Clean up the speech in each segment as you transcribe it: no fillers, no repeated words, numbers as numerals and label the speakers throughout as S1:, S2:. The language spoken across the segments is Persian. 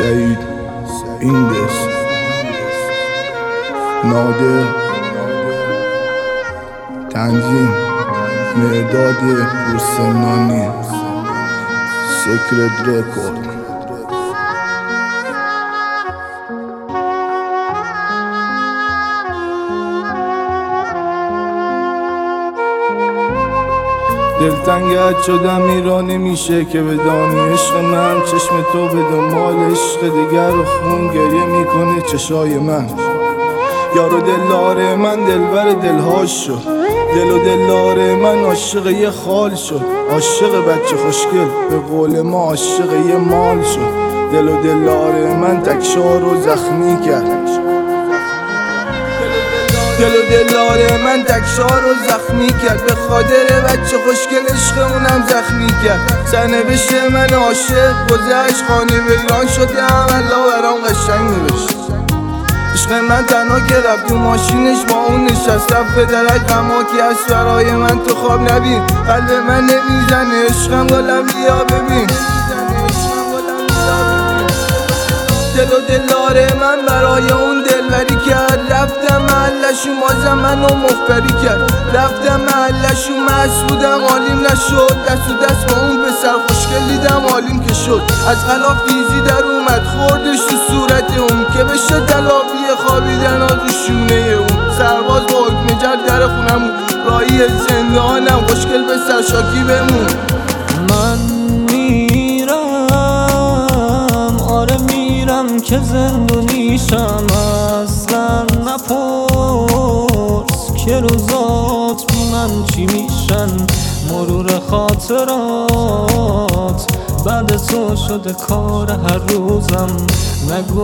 S1: سعید ایندس نادر تنظیم مرداد پورسنانی سکرت رکورد. دلتنگت شدم ایران نمیشه که بدانی عشق من چشم تو به دنبال عشق دیگر و خون گریه میکنه چشای من. یارو دلدار من دلبر دلهاش شد، دل و دلدار من عاشق یه خال شد، عاشق بچه خوشگل به قول ما عاشق یه مال شد. دل و دلدار من تکشار رو زخمی کرد، دل و دلدار من تکشار رو زخمی کرد، به خاطر بچه خوشگل عشق اونم زخمی کرد. سرنوشت من عاشق گذشت، خانه ویران شدم الله برام قشنگ نوشت. عشق من تنها که رفت تو ماشینش با اون نشست، رفت به درک غماکی از برای من تو خواب نبین. قلب من نمیزنه عشقم گلم بیا ببین، دل و دلدار من برای اون دلبری کرد. رفتم محلشون بازم منو مخبری کرد، رفتم محلشون مست بودم حالیم نشد، دست و دست با اون پسر خوشگل دیدم حالیم که شد. از غلاف تیزی در اومد خوردش تو صورت اون که بشه تلافی خوابیدن ها تو شونه اون. سرباز با حکم جد در خونمون راهی زندانم، خوشگل پسر شاکی بمون.
S2: من میرم آره میرم که زندونیشم، اصلا نپرس که روزات من چی میشن. مرور خاطرات بعد تو شده کار هر روزم، نگو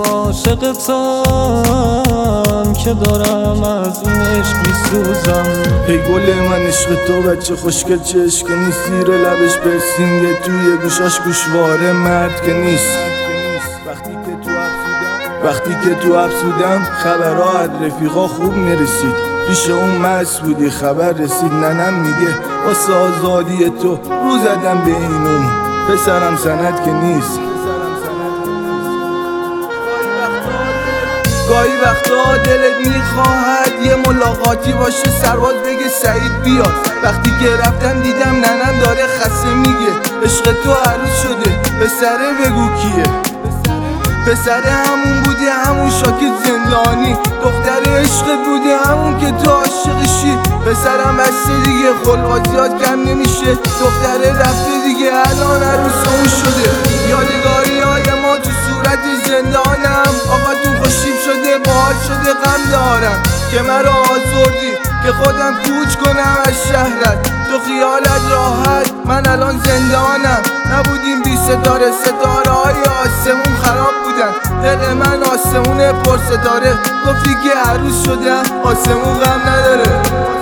S2: عاشقتم که دارم از این عشق میسوزم.
S1: ای گل من عشق تو بچه خوشگل چه عشق نیست، زیر لبش برسینگه توی گوشاش گوشواره مرد که نیست. وقتی که تو افسودم خبرها از رفیقا خوب میرسید، پیش اون مست بودی خبر رسید. ننم میگه واسه آزادی تو رو زدم به این اون، پسرم سند که نیست. گاهی وقتا دلت میخواهد یه ملاقاتی باشه، سرباز بگه سعید بیاد. وقتی که رفتم دیدم ننم داره خسته میگه عشق تو عروس شده، پسره بگو کیه. پسره همون بودی همون شاکت زندانی، دختر عشقت بودی همون که تو عاشقشی. پسرم بسته دیگه خلواتیات کم نمیشه، دختره رفته دیگه الان عروس اون شده. یادگاری های ما تو صورت زندانم، آقاتون خوشیب شده باحال شده غم دارم که مرا آزردی که خودم کوچ کنم از شهرت. تو خیالت راحت من الان زندانم، نبودیم بی ستاره، ستاره های آسمون خراب بودن. دل من آسمون پر ستاره، گفتی که عروس شدم آسمون غم نداره.